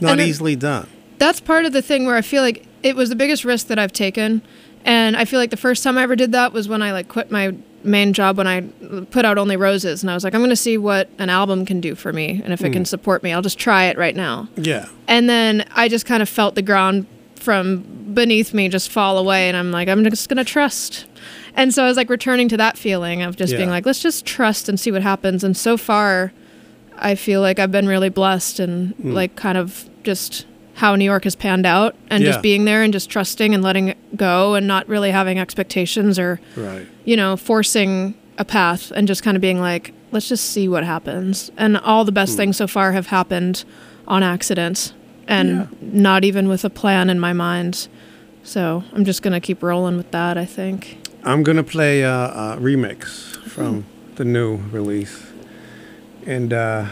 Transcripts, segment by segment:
not easily done. That's part of the thing where I feel like it was the biggest risk that I've taken. And I feel like the first time I ever did that was when I like quit my main job when I put out Only Roses. And I was like, I'm going to see what an album can do for me. And if it can support me, I'll just try it right now. Yeah. And then I just kind of felt the ground from beneath me just fall away. And I'm like, I'm just going to trust. And so I was like returning to that feeling of just being like, let's just trust and see what happens. And so far, I feel like I've been really blessed and like kind of just how New York has panned out and just being there and just trusting and letting it go and not really having expectations or, you know, forcing a path and just kind of being like, let's just see what happens. And all the best things so far have happened on accident and not even with a plan in my mind. So I'm just going to keep rolling with that, I think. I'm going to play a remix from the new release. And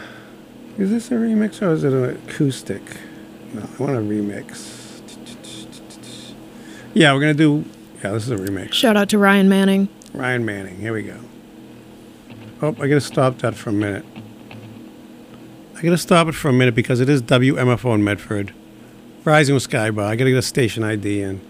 is this a remix or is it an acoustic? No, I want a remix. Yeah, we're going to do... Yeah, this is a remix. Shout out to Ryan Manning. Ryan Manning. Here we go. Oh, I got to stop that for a minute. I got to stop it for a minute because it is WMFO in Medford. Rising with Skybar. I got to get a station ID in.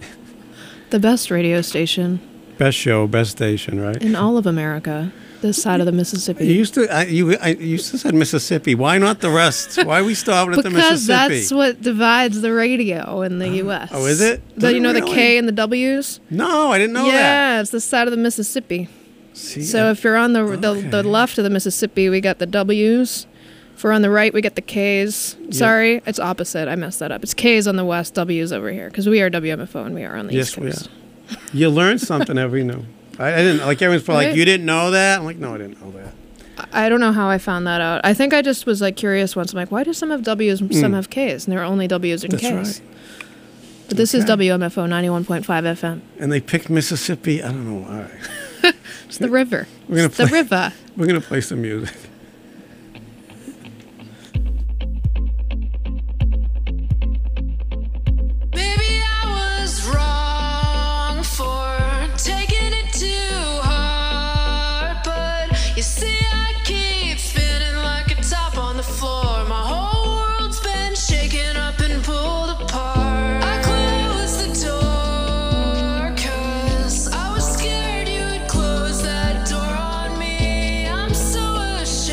The best radio station. Best show, best station, right? In all of America. This side of the Mississippi. You used to say Mississippi. Why not the rest? Why are we stopping at the Mississippi? Because that's what divides the radio in the U.S. Oh, is it? You know the K and the W's? No, I didn't know that. Yeah, it's the side of the Mississippi. See, so if you're on the left of the Mississippi, we got the W's. If we're on the right, we get the K's. Sorry, it's opposite. I messed that up. It's K's on the west, W's over here. Because we are WMFO and we are on the East Coast. Yes, we are. You learn something every new. I didn't, like everyone's probably like, you didn't know that? I'm like, no, I didn't know that. I don't know how I found that out. I think I just was like curious once. I'm like, why do some have W's and some have K's? And there are only W's and K's. That's right. But this is WMFO 91.5 FM. And they picked Mississippi. I don't know why. It's the river. The river. We're going to play some music. Close that door on me. I'm so ashamed.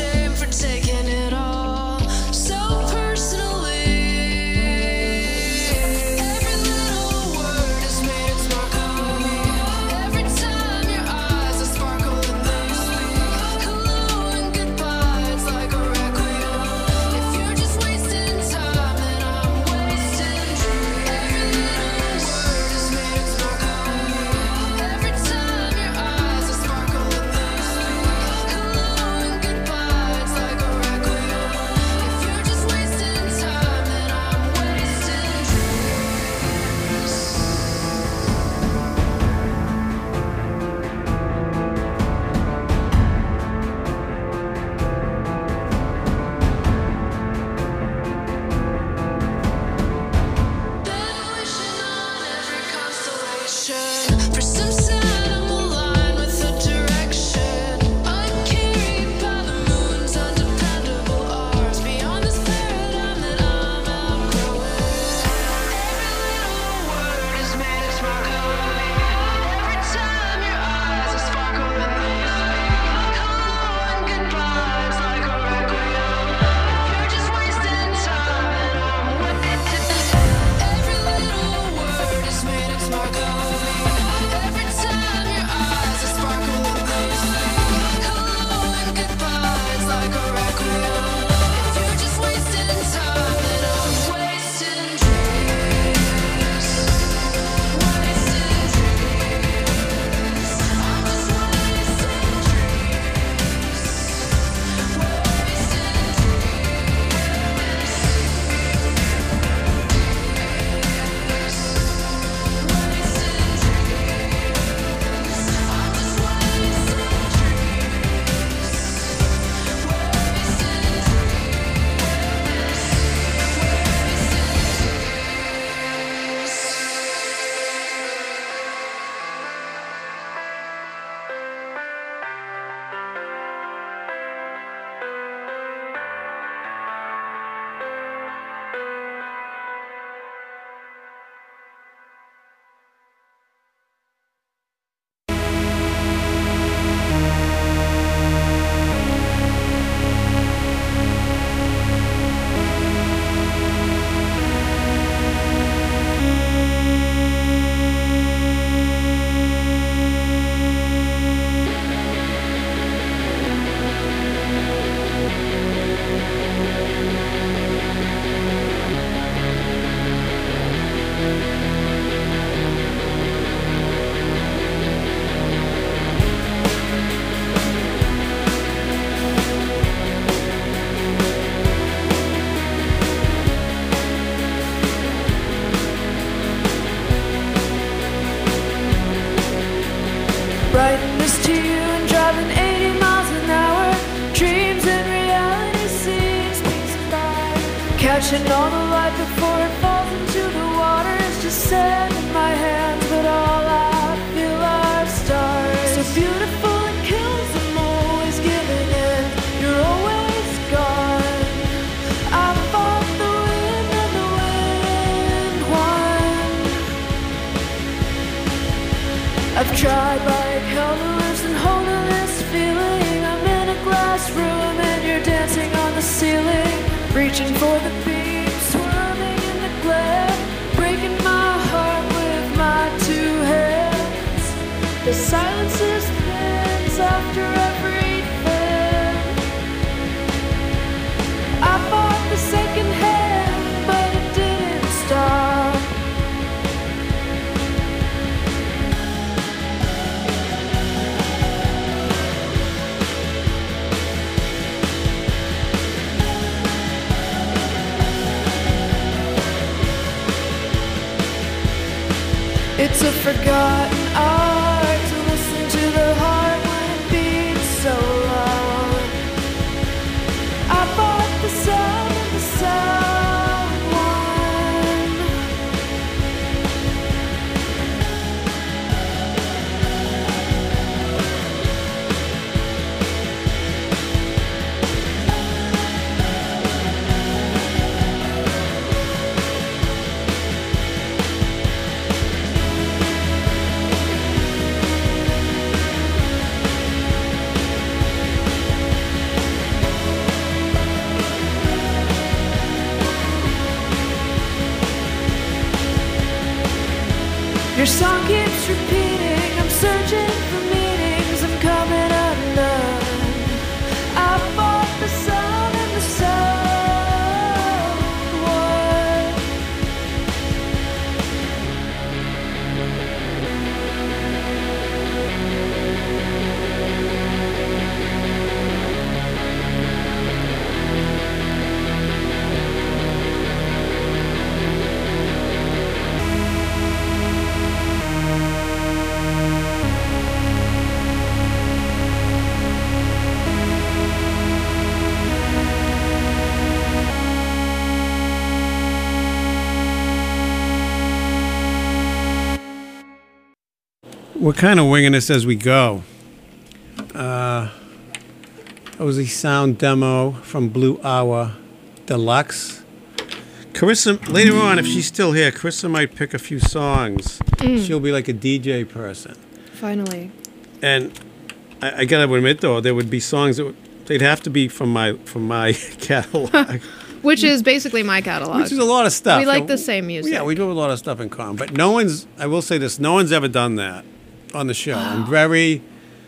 Catching all the light before it falls into the water. It's just sand in my hands, but all I feel are stars. So beautiful it kills, I'm always giving in. You're always gone. I fought the wind and the wind won. I've tried like hell to loosen hold of this feeling. I'm in a glass room and you're dancing on the ceiling. Reaching for the beam, swerving in the glare, breaking my heart with my two hands. The silence is pins after everything. I bought the second hand, but it didn't stop. It's a forgotten art to listen to the heart when it beats so loud. I bought the sound and the sound won. Your song keeps repeating, I'm searching for meanings, I'm coming undone. I fought the sound and the sound won. We're kind of winging this as we go. That was a sound demo from Blue Hour Deluxe. Carissa, later on, if she's still here, Carissa might pick a few songs. She'll be like a DJ person. Finally. And I gotta admit, though, there would be songs that they'd have to be from my catalog. Which is basically my catalog. Which is a lot of stuff. We like the same music. Yeah, we do a lot of stuff in common. But no one's, I will say this, no one's ever done that on the show. I'm very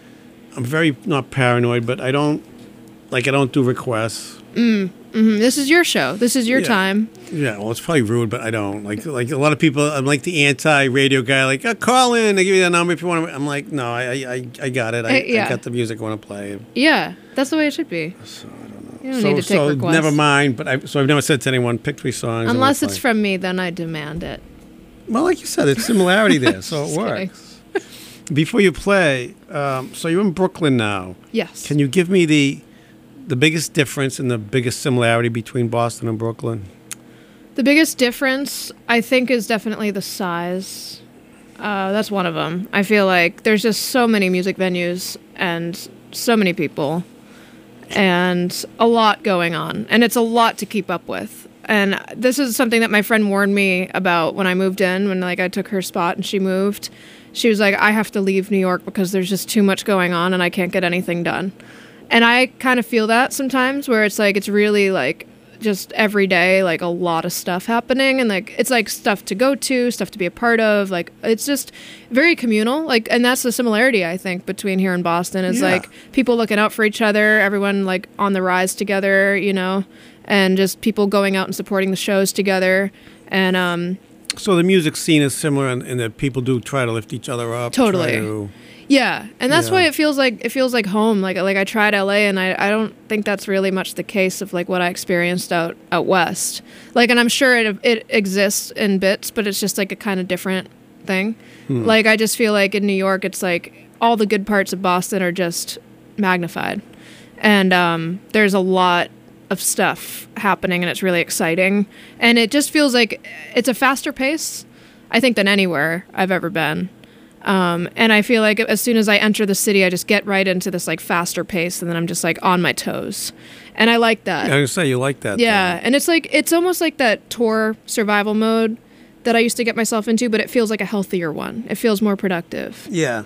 not paranoid, but I don't do requests. This is your show. This is your time. Yeah, well, it's probably rude, but I don't. Like a lot of people, I'm like the anti-radio guy, like, call in, I give you that number if you want to. I'm like, no, I got it. I got the music I want to play. Yeah, that's the way it should be. So, I don't know. You don't need to take requests. Never mind, but I've never said to anyone, pick 3 songs. Unless it's from me, then I demand it. Well, like you said, it's similarity there, so it works. Before you play, so you're in Brooklyn now. Yes. Can you give me the biggest difference and the biggest similarity between Boston and Brooklyn? The biggest difference, I think, is definitely the size. That's one of them. I feel like there's just so many music venues and so many people and a lot going on. And it's a lot to keep up with. And this is something that my friend warned me about when I moved in, when I took her spot and she moved. She was like, I have to leave New York because there's just too much going on and I can't get anything done. And I kind of feel that sometimes, where it's like, it's really like just every day, like a lot of stuff happening. And like, it's like stuff to go to, stuff to be a part of. Like, it's just very communal. Like, and that's the similarity, I think, between here and Boston is like people looking out for each other, everyone like on the rise together, you know, and just people going out and supporting the shows together. And, so the music scene is similar in that people do try to lift each other up. Totally. Yeah, and that's why it feels like home. Like I tried LA, and I don't think that's really much the case of like what I experienced out west. Like, and I'm sure it exists in bits, but it's just like a kind of different thing. Like, I just feel like in New York, it's like all the good parts of Boston are just magnified, and there's a lot of stuff happening, and it's really exciting. And it just feels like it's a faster pace, I think, than anywhere I've ever been. And I feel like as soon as I enter the city, I just get right into this like faster pace, and then I'm just like on my toes. And I like that. I was gonna say you like that. Yeah, though. and it's almost like that tour survival mode that I used to get myself into, but it feels like a healthier one. It feels more productive. Yeah.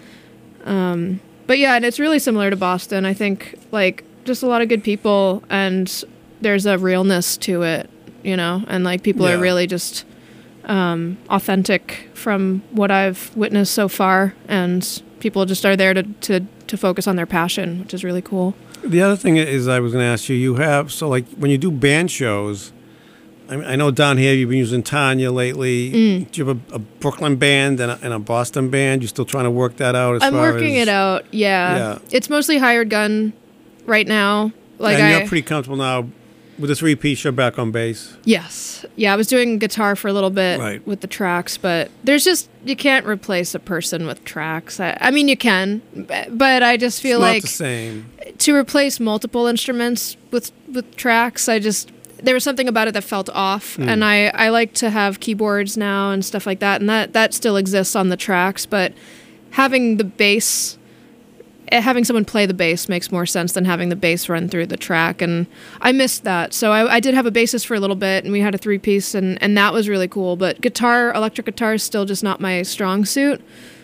But yeah, and it's really similar to Boston. I think like just a lot of good people, and there's a realness to it, you know, and like people are really just authentic from what I've witnessed so far, and people just are there to focus on their passion, which is really cool. The other thing is, I was going to ask you, you have, so like when you do band shows, I know down here you've been using Tanya lately. Do you have a Brooklyn band and a Boston band? You still trying to work that out? I'm working it out, yeah. It's mostly hired gun right now. Like and you're pretty comfortable now with the three-piece, you're back on bass. Yes. Yeah, I was doing guitar for a little bit with the tracks, but there's just, you can't replace a person with tracks. I mean, you can, but I just feel it's like not the same. To replace multiple instruments with tracks, there was something about it that felt off, and I like to have keyboards now and stuff like that, and that still exists on the tracks, but having the bass, having someone play the bass makes more sense than having the bass run through the track, and I missed that. So I did have a bassist for a little bit, and we had a three-piece, and that was really cool, but electric guitar is still just not my strong suit.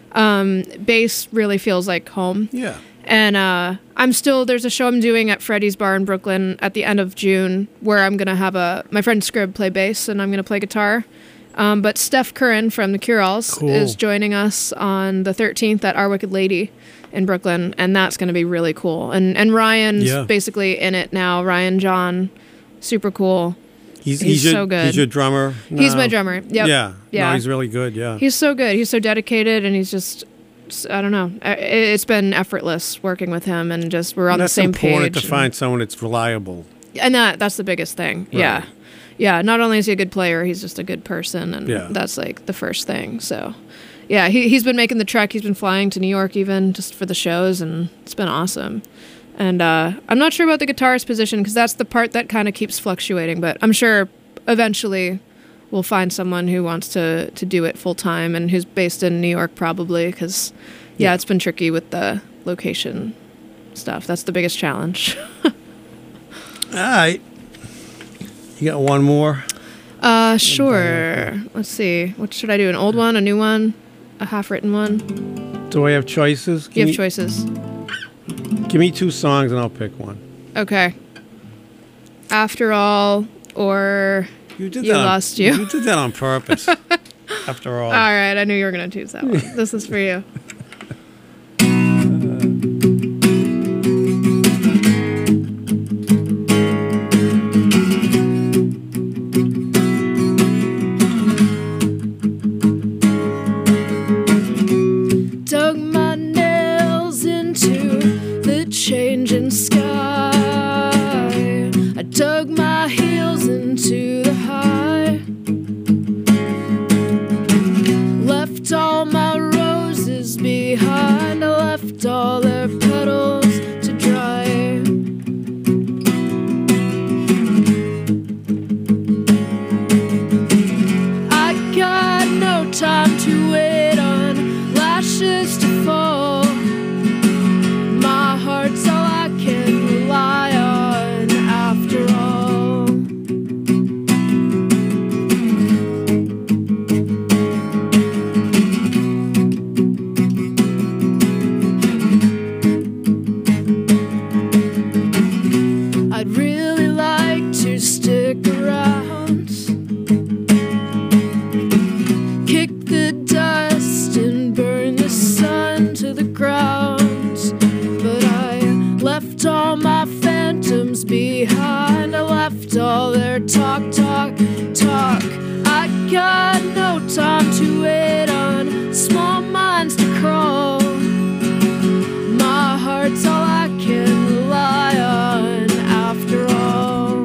Bass really feels like home. Yeah. And there's a show I'm doing at Freddy's Bar in Brooklyn at the end of June where I'm going to have my friend Scrib play bass and I'm going to play guitar. But Steph Curran from the Cure-Alls is joining us on the 13th at Our Wicked Lady in Brooklyn, and that's going to be really cool. And Ryan's basically in it now. Ryan John, super cool. He's so good. He's your drummer now? He's my drummer. Yep. Yeah. Yeah. No, he's really good, yeah. He's so good. He's so dedicated, and he's just, I don't know. It's been effortless working with him, and just we're on the same page. That's important to find someone that's reliable. And that's the biggest thing. Right. Yeah. Yeah, not only is he a good player, he's just a good person, and that's like the first thing. So, yeah, he's been making the trek. He's been flying to New York even just for the shows, and it's been awesome. And I'm not sure about the guitarist position because that's the part that kind of keeps fluctuating, but I'm sure eventually we'll find someone who wants to do it full time and who's based in New York probably because, it's been tricky with the location stuff. That's the biggest challenge. All right. You got one more? Sure. Let's see. What should I do? An old one, a new one, a half-written one? Do I have choices? You have choices. Give me two songs and I'll pick one. Okay. After All or You Lost You. You did that on purpose. After All. All right. I knew you were going to choose that one. This is for you. Changing sky, I dug my heels into the high, left all my roses behind, I left all their petals to dry. I got no time to wait on lashes to fall. Heart's all I can rely on after all. I'd really like to stick around, kick the dust and burn the sun to the ground. Left all my phantoms behind, I left all their talk. I got no time to wait on small minds to crawl. My heart's all I can rely on after all.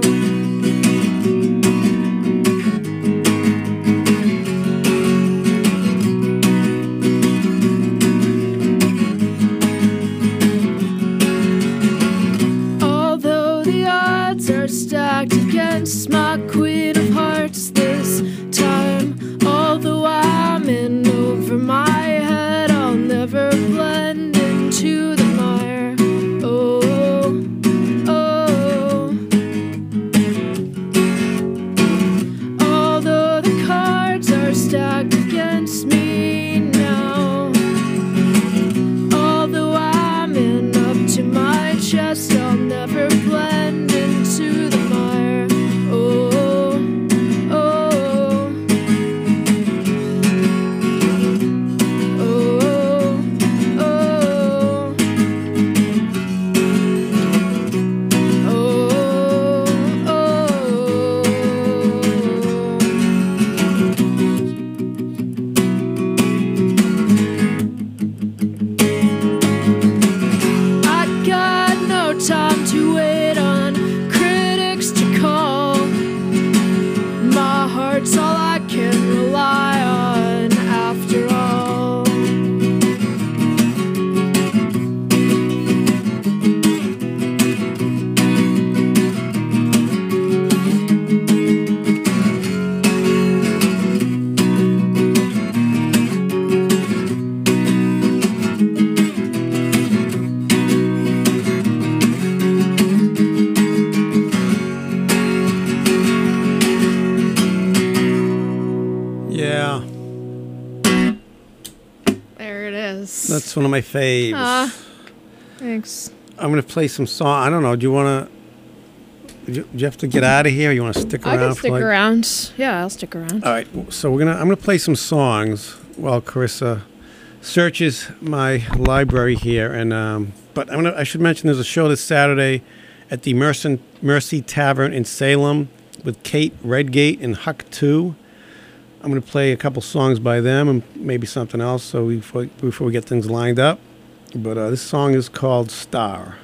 Are stacked heart's all I can rely on after all. Yeah, There it is. that's one of my faves. Thanks. I'm gonna play some song. I don't know. Do you want to? Do you have to get out of here? Or you want to stick around? I can stick for like... around. Yeah, I'll stick around. All right. So I'm gonna play some songs while Carissa searches my library here. And but I should mention there's a show this Saturday at the Mercy Tavern in Salem with Kate Redgate and Huck 2. I'm going to play a couple songs by them and maybe something else so before we get things lined up. But this song is called Star.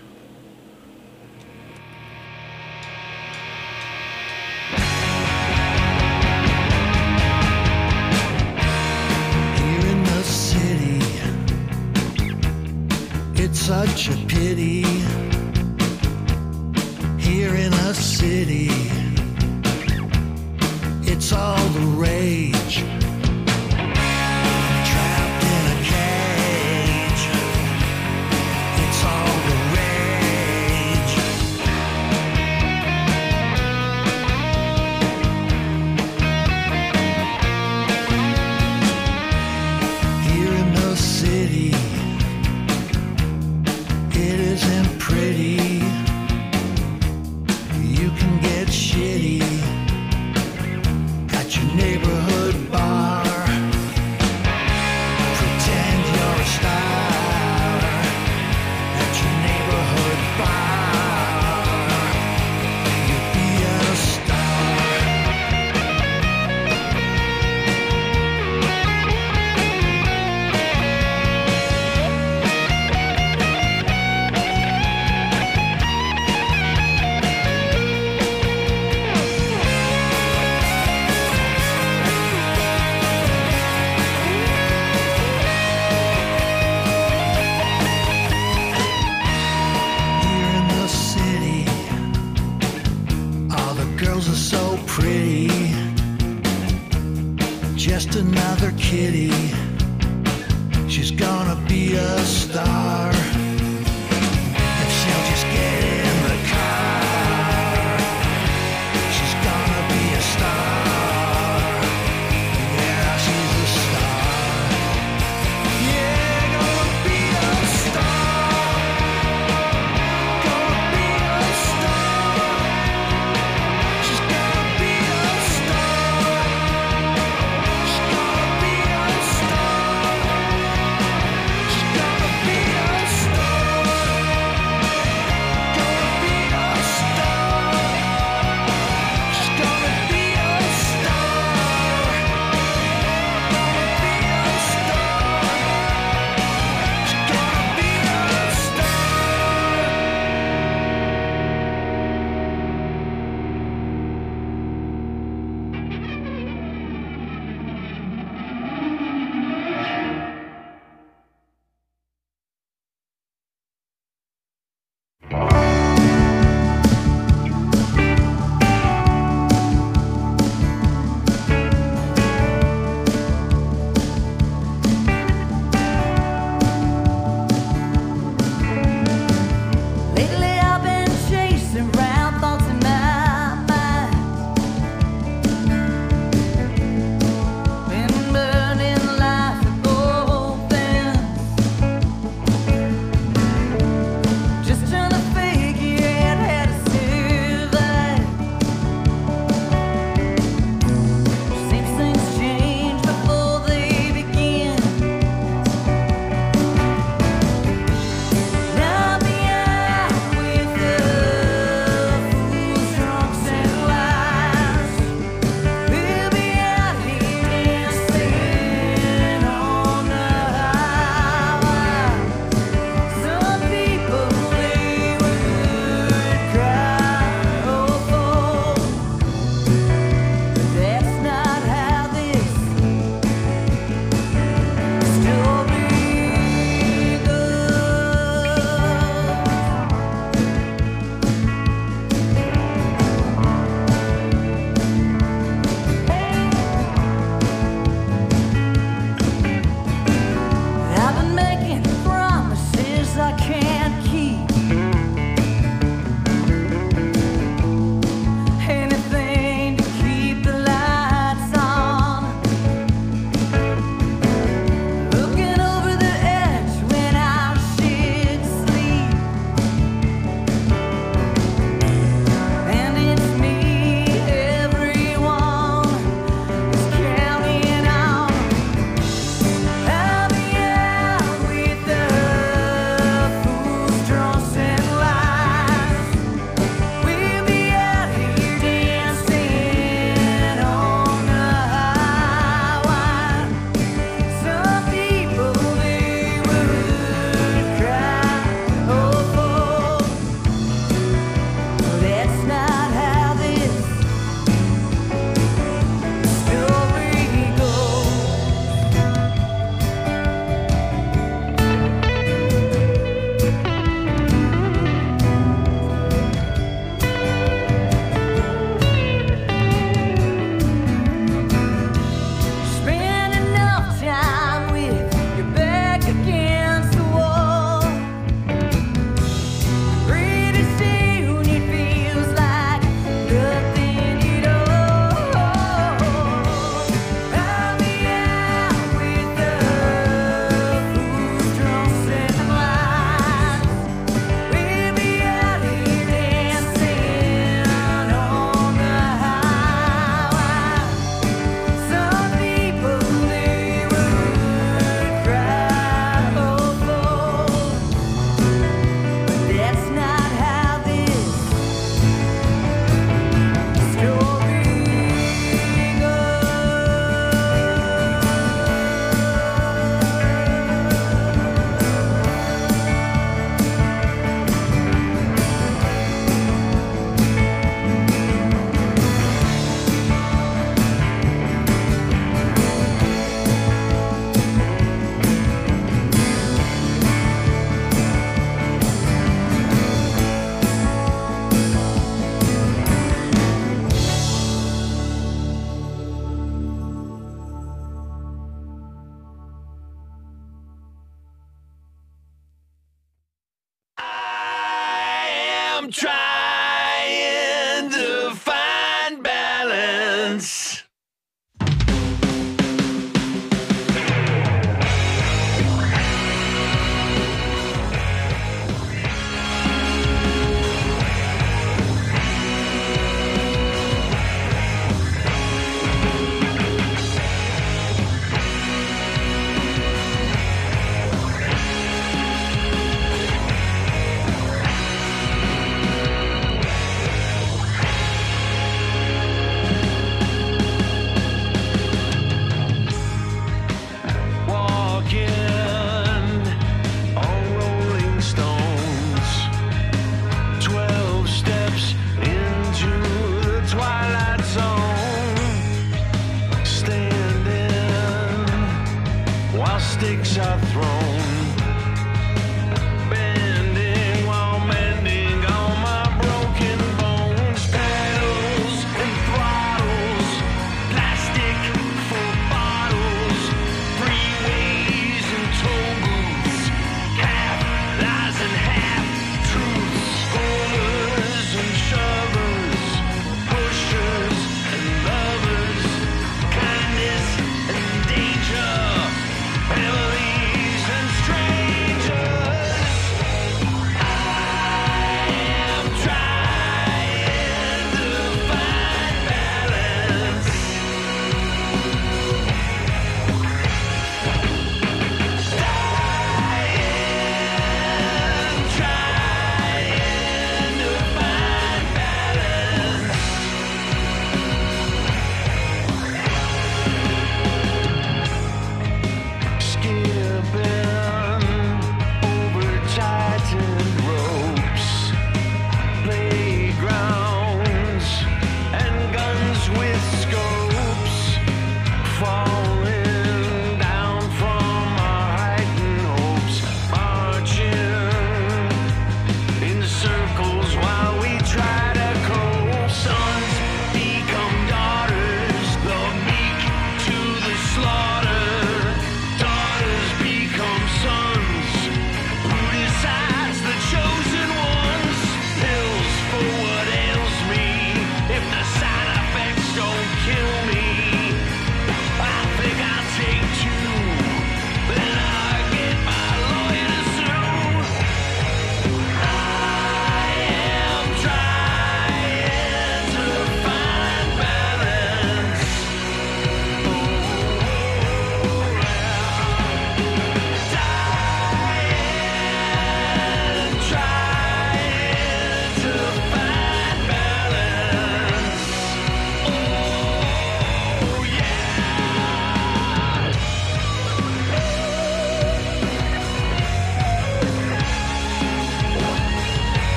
Here in the city, it's such a pity. Here in the city, it's all the rage. Trapped in a cage, it's all the rage. Here in the city, it isn't pretty. You can get shitty at your neighborhood bar. Pretend you're a star at your neighborhood bar. You'll be a star. Here in the city, all the girls are so pretty. Just another kitty. She's gonna be a star if she'll just get in the car. She's gonna be a star. Yeah, she's a star. Yeah, gonna be a star. Gonna be a star. She's gonna be a star. She's gonna be a star. She's gonna be a I'm trying to find balance.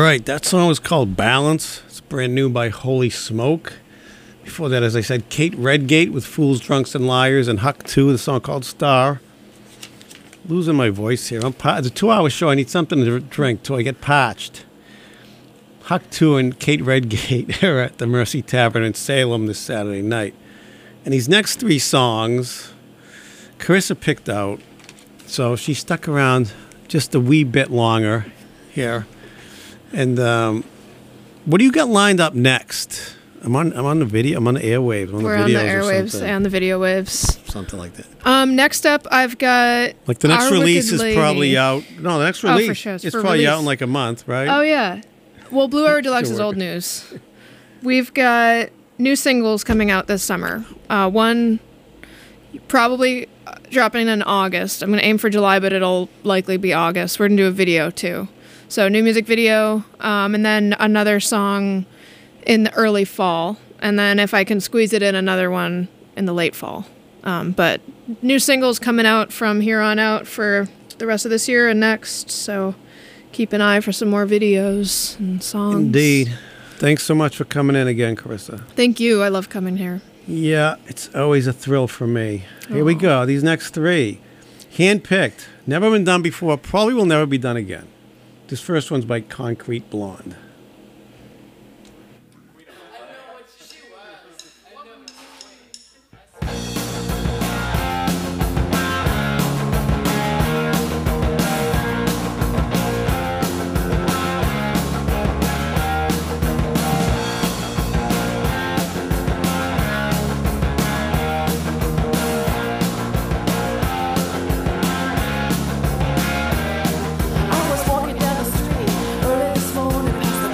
right, that song was called Balance. It's brand new by Holy Smoke. Before that, as I said, Kate Redgate with Fools, Drunks, and Liars, and Huck 2, the song called Star. Losing my voice here. It's a 2-hour show. I need something to drink till I get parched. Huck 2 and Kate Redgate are at the Mercy Tavern in Salem this Saturday night. And these next 3 songs, Carissa picked out. So she stuck around just a wee bit longer here. And what do you got lined up next? I'm on the video. I'm on the airwaves. We're on the airwaves and the video waves. Something like that. Next up, I've got like the next Our release Wicked is probably out. No, the next release for sure. it's for probably release. out in like a month, right? Oh yeah. Well, Blue Hour Deluxe is working. old news. We've got new singles coming out this summer. One probably dropping in August. I'm gonna aim for July, but it'll likely be August. We're gonna do a video too. So new music video, and then another song in the early fall. And then if I can squeeze it in, another one in the late fall. But new singles coming out from here on out for the rest of this year and next. So keep an eye for some more videos and songs. Indeed. Thanks so much for coming in again, Carissa. Thank you. I love coming here. Yeah, it's always a thrill for me. Here we go. These next 3. Handpicked. Never been done before. Probably will never be done again. This first one's by Concrete Blonde. I was walking down the street early this morning past the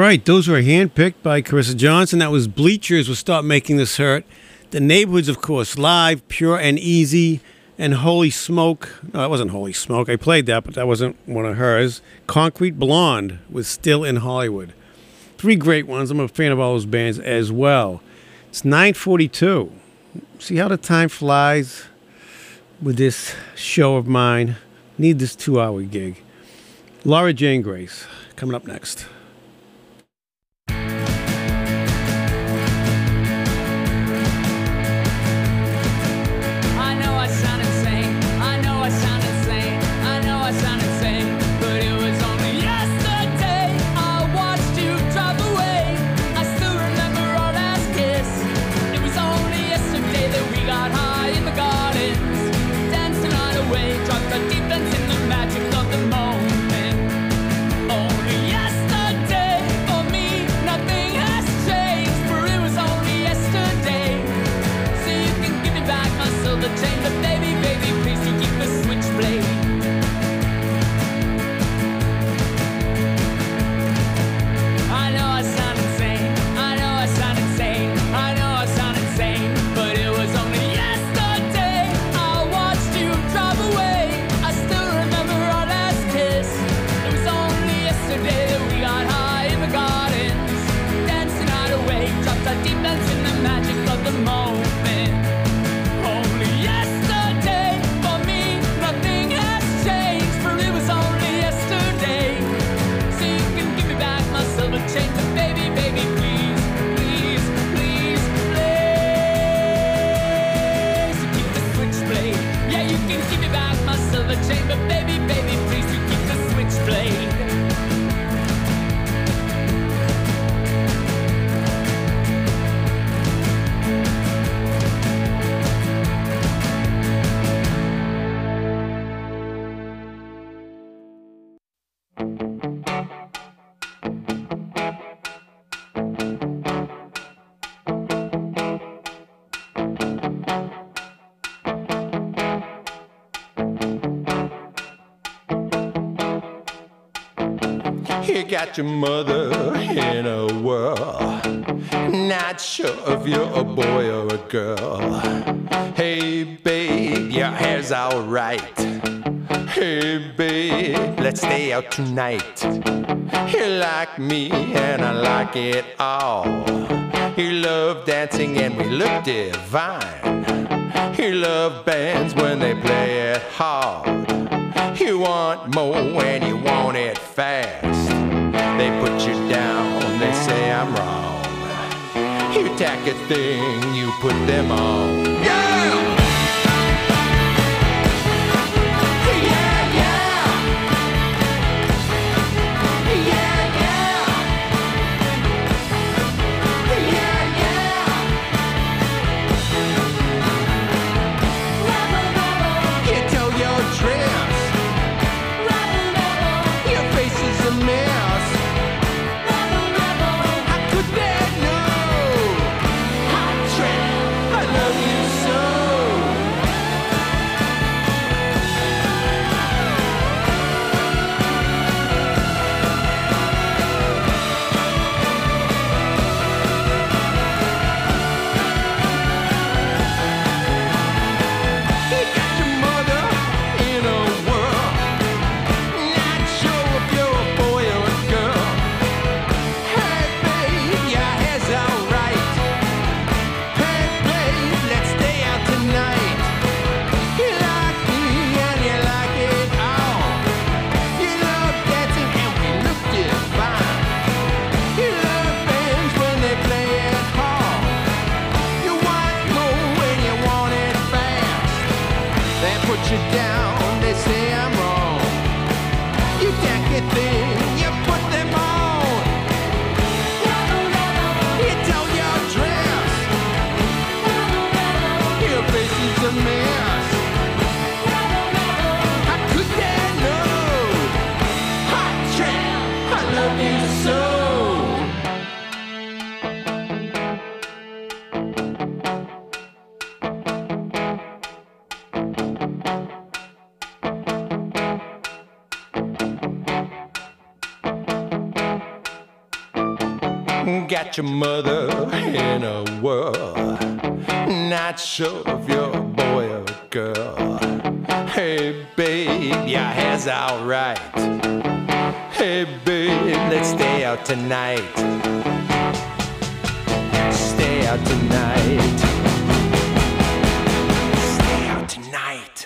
right, those were handpicked by Carissa Johnson. That was Bleachers will start making this hurt. The Neighborhoods, of course, live, Pure and Easy, and Holy Smoke. No, that wasn't Holy Smoke. I played that, but that wasn't one of hers. Concrete Blonde was Still in Hollywood. 3 great ones. I'm a fan of all those bands as well. It's 9:42. See how the time flies with this show of mine. Need this 2-hour gig. Laura Jane Grace coming up next. You got your mother in a whirl, not sure if you're a boy or a girl. Hey babe, your hair's alright. Hey babe, let's stay out tonight. You like me and I like it all. You love dancing and we look divine. You love bands when they play it hard. You want more and you want it fast. They put you down, they say I'm wrong. You tack a thing, you put them on. Yeah! Yeah, yeah! Yeah, yeah! Yeah, yeah! You tell your dress. Your face is a mess. How could they know? Hot trap, I love you got your mother in a whirl. Not sure if you're a boy or a girl. Hey, babe, your hair's alright. Hey, babe, let's stay out tonight. Stay out tonight. Stay out tonight.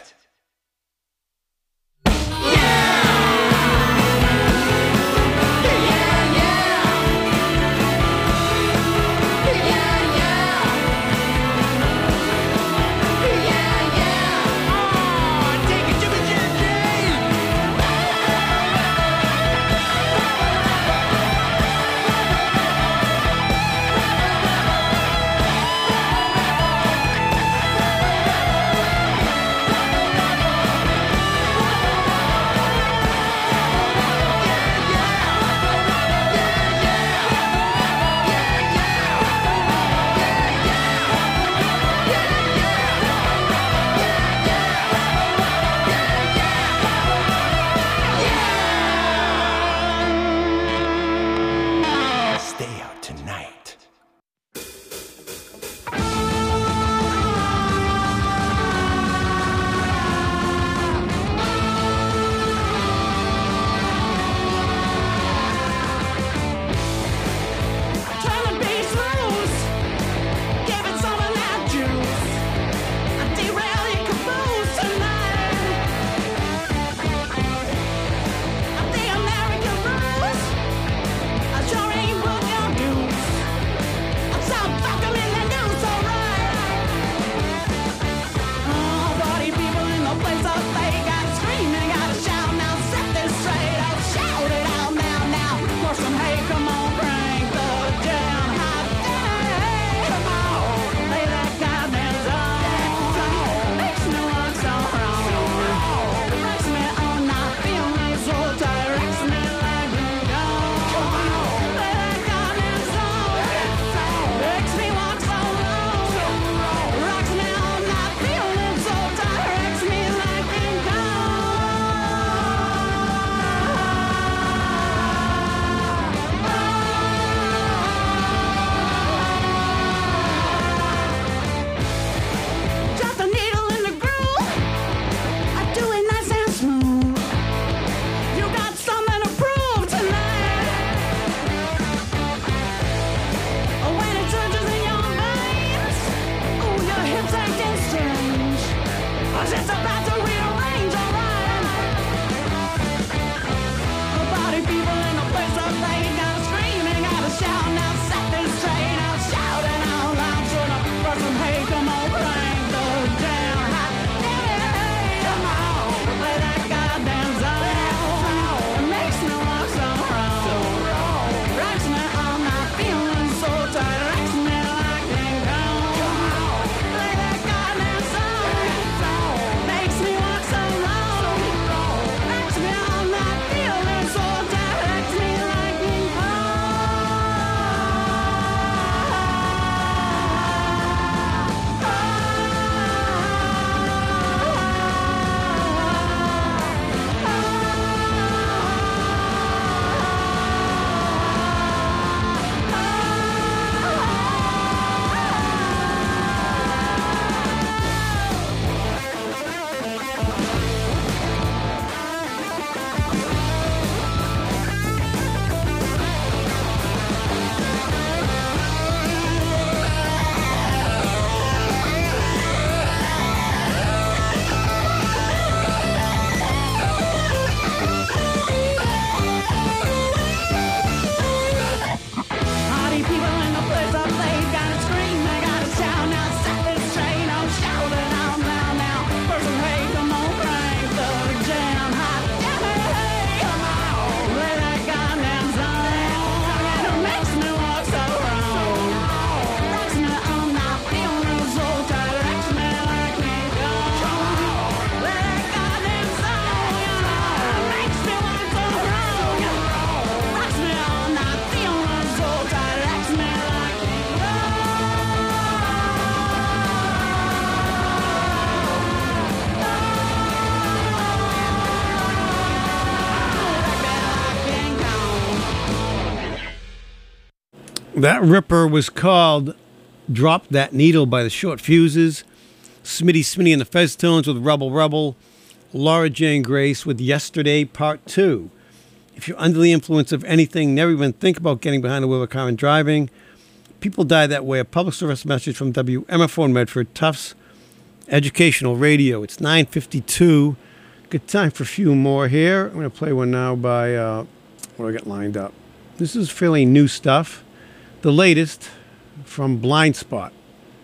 That ripper was called Drop That Needle by the Short Fuses. Smitty and the Feztones with Rebel Rebel. Laura Jane Grace with Yesterday Part 2. If you're under the influence of anything, never even think about getting behind the wheel of a car and driving. People die that way. A public service message from WMFO in Medford, Tufts Educational Radio. It's 9:52. Good time for a few more here. I'm going to play one now by, what do I got lined up? This is fairly new stuff. The latest from Blind Spot.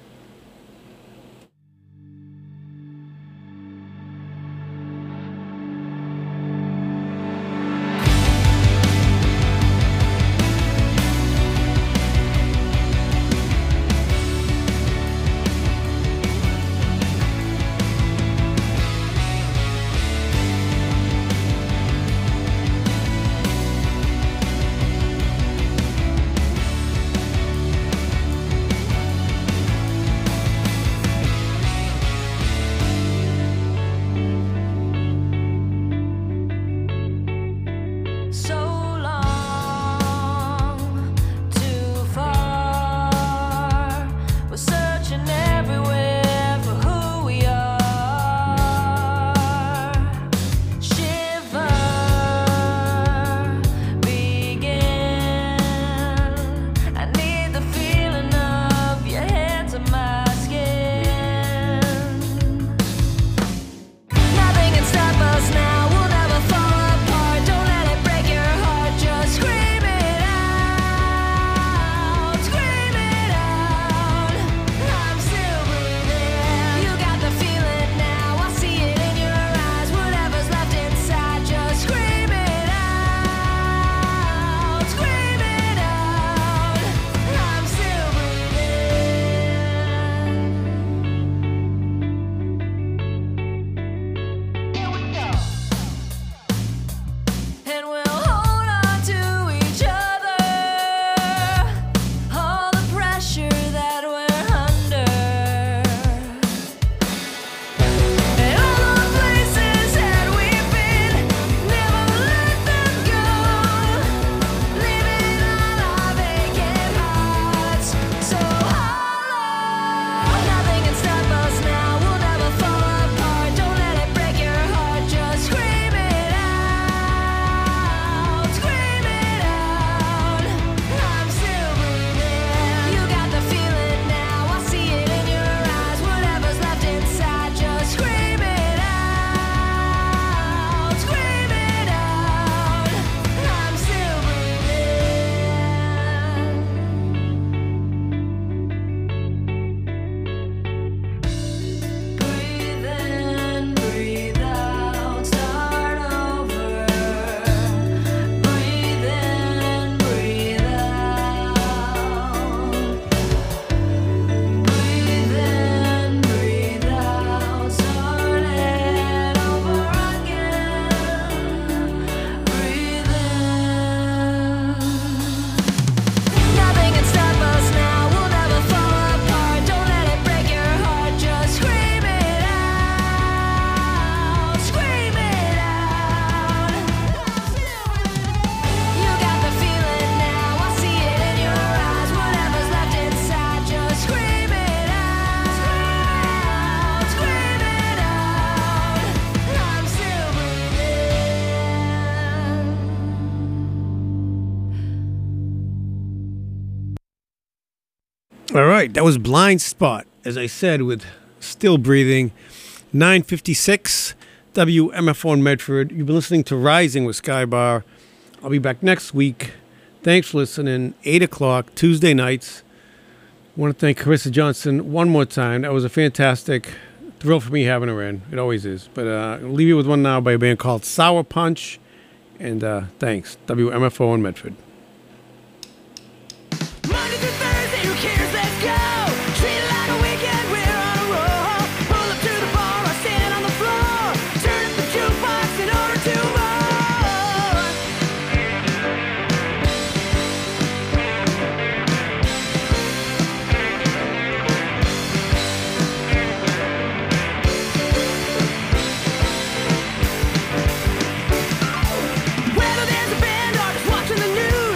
All right, that was Blind Spot, as I said, with Still Breathing. 9:56, WMFO in Medford. You've been listening to Rising with Skybar. I'll be back next week. Thanks for listening. 8 o'clock, Tuesday nights. I want to thank Carissa Johnson one more time. That was a fantastic thrill for me having her in. It always is. But I'll leave you with one now by a band called Sour Punch. And thanks. WMFO in Medford. Monday through Thursday, who cares? Let's go. Treat it like a weekend, we're on a roll. Pull up to the bar or stand on the floor. Turn up the jukebox and order two more. Whether there's a band or just watching the news,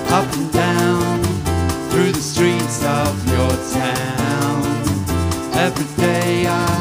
up and down through the streets of your town. Every day I